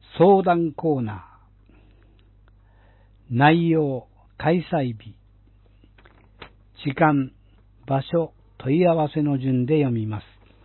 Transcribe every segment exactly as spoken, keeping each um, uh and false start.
相談コーナー。内容、開催日、時間、場所、問い合わせの順で読みます。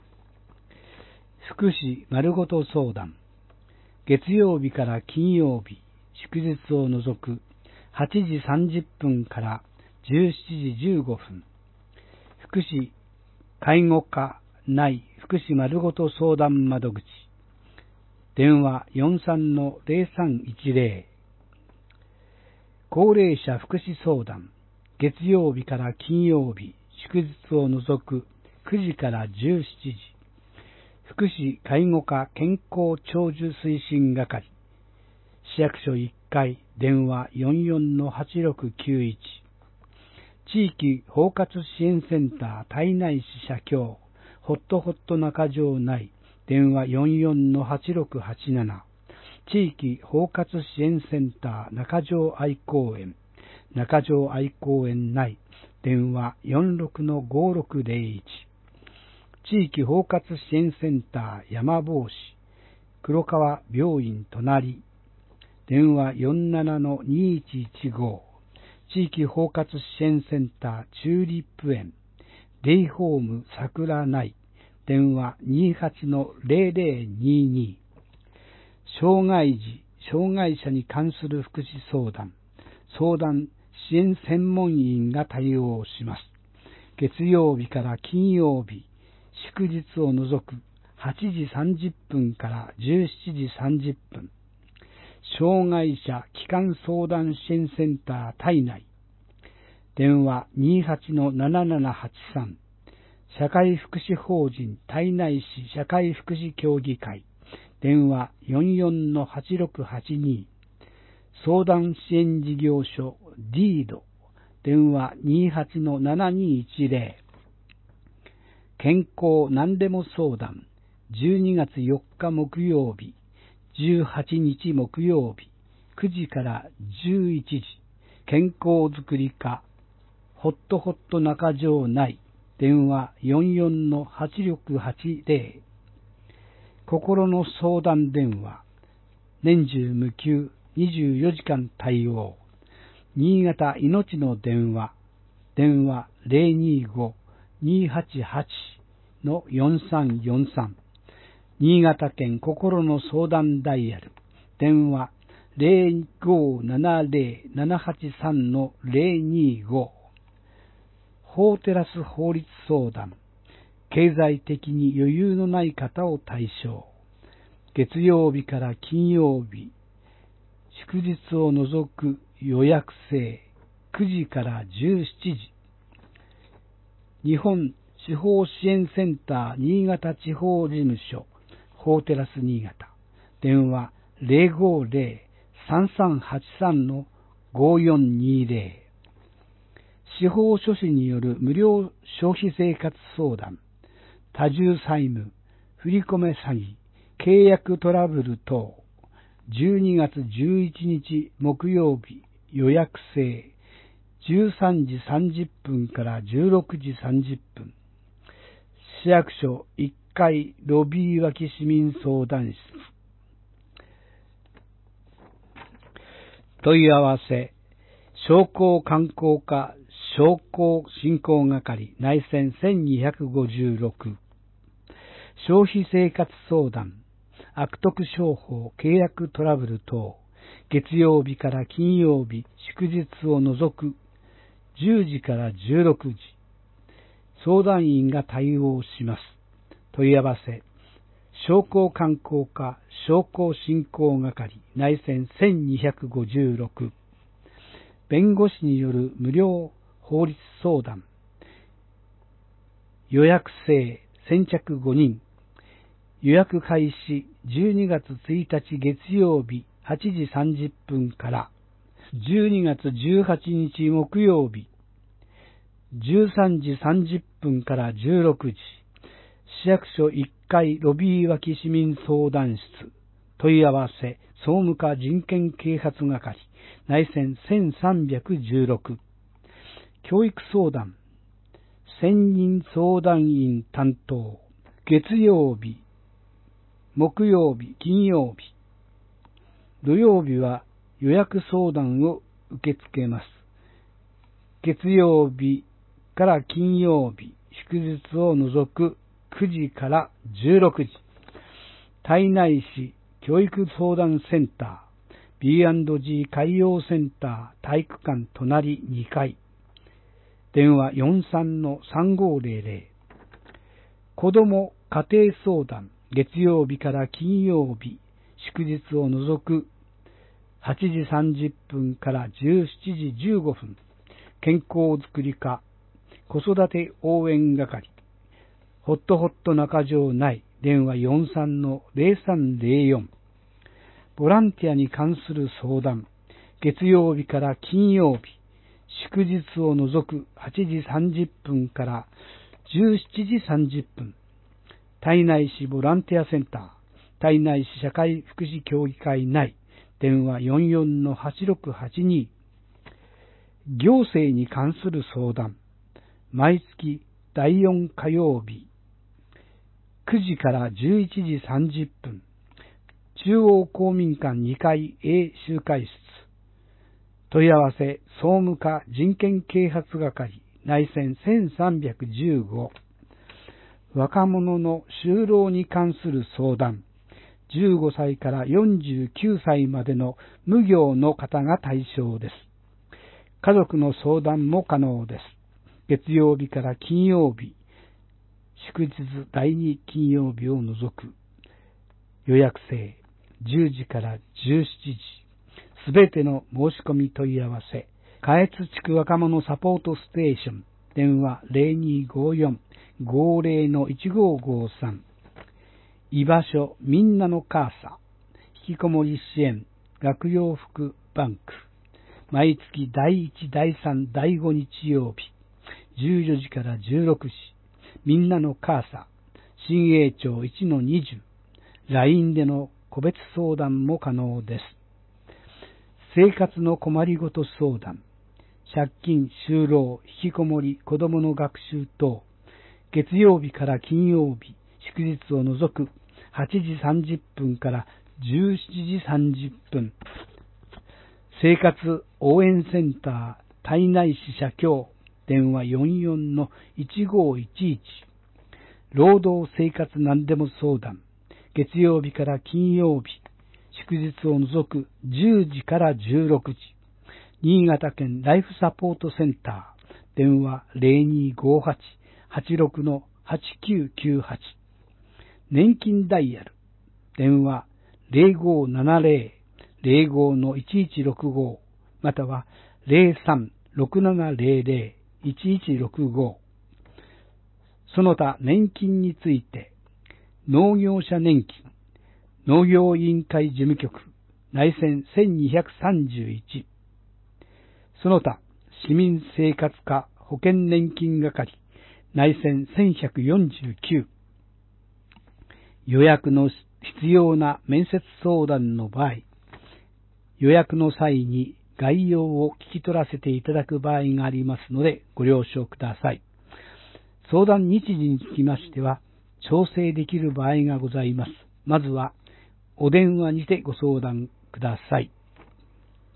福祉まるごと相談。月曜日から金曜日、祝日を除くはちじさんじゅっぷんからじゅうしちじじゅうごふん。福祉、介護課内福祉まるごと相談窓口。電話 よんさんのゼロさんいちゼロ。高齢者福祉相談。月曜日から金曜日、祝日を除くくじからじゅうしちじ。福祉介護課健康長寿推進係。市役所いっかい、電話 よんよんのはちろくきゅういち。地域包括支援センター胎内市社協、ホットホット中条内、電話 よんよんのはちろくはちなな。地域包括支援センター中条愛公園、中条愛公園内、電話 よんろくのごろくゼロいち。地域包括支援センター山坊市、黒川病院隣、電話 よんななのにいちいちご。地域包括支援センターチューリップ園、デイホーム桜内、電話 にじゅうはちのゼロゼロにに。障害児、障害者に関する福祉相談、相談支援専門員が対応します。月曜日から金曜日、祝日を除くはちじさんじゅっぷんからじゅうしちじさんじゅっぷん。障害者基幹相談支援センター胎内、電話 にじゅうはちのななななはちさん。社会福祉法人胎内市社会福祉協議会、電話 よんよんのはちろくはちに。相談支援事業所 ディード、電話 にじゅうはちのななにいちゼロ。健康何でも相談、じゅうにがつよっか木曜日、じゅうはちにち木曜日、くじからじゅういちじ。健康づくり課、ホットホット中条内、電話 よんよんのはちろくはちゼロ。心の相談電話、年中無休にじゅうよじかん対応。新潟いのちの電話、電話 ゼロにごのにはちはちのよんさんよんさん。新潟県心の相談ダイヤル、電話 ゼロごななゼロななはちさんのゼロにご。法テラス法律相談、経済的に余裕のない方を対象。月曜日から金曜日、祝日を除く予約制、くじからじゅうしちじ。日本司法支援センター新潟地方事務所、法テラス新潟、電話 ゼロごゼロさんさんはちさんのごよんにゼロ。司法書士による無料消費生活相談、多重債務、振り込め詐欺、契約トラブル等、じゅうにがつじゅういちにち木曜日、予約制、じゅうさんじさんじゅっぷんからじゅうろくじさんじゅっぷん。市役所いっかいロビー脇市民相談室。問い合わせ、商工観光課商工振興係内線せんにひゃくごじゅうろく。消費生活相談、悪徳商法契約トラブル等、月曜日から金曜日、祝日を除くじゅうじからじゅうろくじ。相談員が対応します。問い合わせ、商工観光課商工振興係内線せんにひゃくごじゅうろく。弁護士による無料法律相談、予約制、先着ごにん。予約開始じゅうにがつついたち月曜日はちじさんじゅっぷんからじゅうにがつじゅうはちにち木曜日じゅうさんじさんじゅっぷんからじゅうろくじ。市役所いっかいロビー脇市民相談室。問い合わせ、総務課人権啓発係内線せんさんびゃくじゅうろく。教育相談、専任相談員担当、月曜日、木曜日、金曜日、 土曜日は予約相談を受け付けます。月曜日から金曜日、祝日を除くくじからじゅうろくじ、胎内市教育相談センター、ビーアンドジー 海洋センター体育館隣にかい、電話 よんさんのさんごーぜろぜろ、子ども家庭相談、月曜日から金曜日、祝日を除くはちじさんじゅっぷんからじゅうしちじじゅうごふん、健康づくり課、子育て応援係、ホットホット中条内、電話 よんさんのぜろさんぜろよん、ボランティアに関する相談、月曜日から金曜日、祝日を除くはちじさんじゅっぷんからじゅうしちじさんじゅっぷん、胎内市ボランティアセンター、胎内市社会福祉協議会内、電話 よんよんのはちろくはちに、行政に関する相談、毎月だいよん火曜日、くじからじゅういちじさんじゅっぷん、中央公民館にかい A 集会室、問い合わせ総務課人権啓発係、内線せんさんびゃくじゅうご、若者の就労に関する相談、じゅうごさいからよんじゅうきゅうさいまでの無業の方が対象です。家族の相談も可能です。月曜日から金曜日、祝日だいに金曜日を除く予約制、じゅうじからじゅうしちじ、すべての申し込み問い合わせ、下越地区若者サポートステーション、電話 ゼロにごよん ごゼロのいちごごさん、居場所みんなの母さ、引きこもり支援、学用福バンク、毎月だいいち、だいさん、だいご日曜日、じゅうよじからじゅうろくじ、みんなの母さ、新栄町いちのにじゅう、ライン での個別相談も可能です。生活の困りごと相談、借金、就労、引きこもり、子供の学習等、月曜日から金曜日、祝日を除くはちじさんじゅっぷんからじゅうしちじさんじゅっぷん、生活応援センター胎内市社協、電話 よんよんのいちごいちいち、労働生活何でも相談、月曜日から金曜日、祝日を除くじゅうじからじゅうろくじ、新潟県ライフサポートセンター、電話 ゼロにごはち はちろくのはちきゅうきゅうはち、年金ダイヤル、電話 ゼロごななゼロ ゼロごのいちいちろくご、または ゼロさん ろくななゼロゼロ いちいちろくご、その他年金について、農業者年金、農業委員会事務局、内線せんにひゃくさんじゅういち、その他市民生活課保険年金係、内線せんひゃくよんじゅうきゅう、予約の必要な面接相談の場合、予約の際に概要を聞き取らせていただく場合がありますのでご了承ください。相談日時につきましては調整できる場合がございます。まずはお電話にてご相談ください。